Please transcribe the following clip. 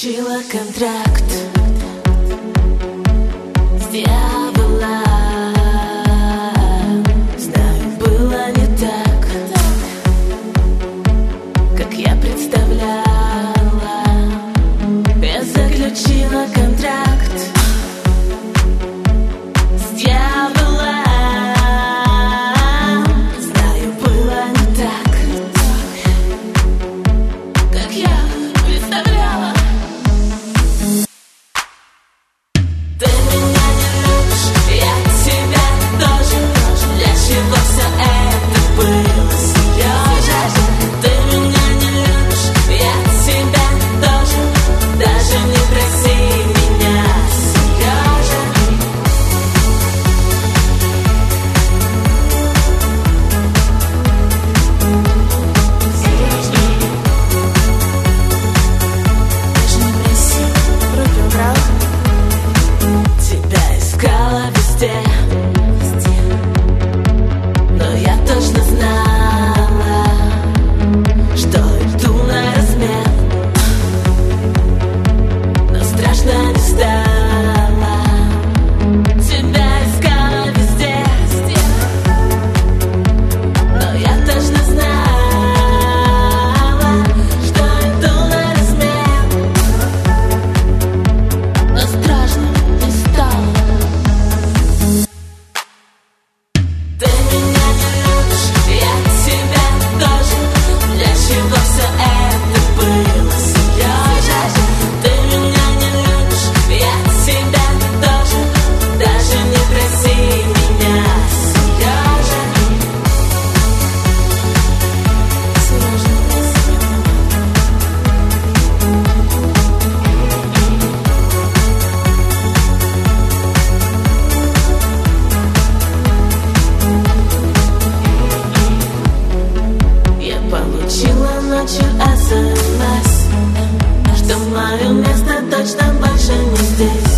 заключила контракт с дьяволом. Знаю, было не так, как я представляла. Я заключила контракт с дьяволом. Знаю, было не так, как я представляла. Ты меня не любишь, я тебя тоже. Для чего все это было, Сережа? Ты меня не любишь, я тебя тоже. Даже не проси меня, Сережа. Даже не проси, руки убрал. Тебя искала везде, но я точно знала, что иду на размен. Но страшно не стало. Тебя искала везде, но я точно знала, что иду на размен. Но страшно не стало. Ты меня не любишь, я тебя тоже. Для чего все это было, Сережа? Ты меня не любишь, я тебя тоже. Даже не проси меня, Сережа. Я получила ночью СМС, что мое место точно больше не здесь.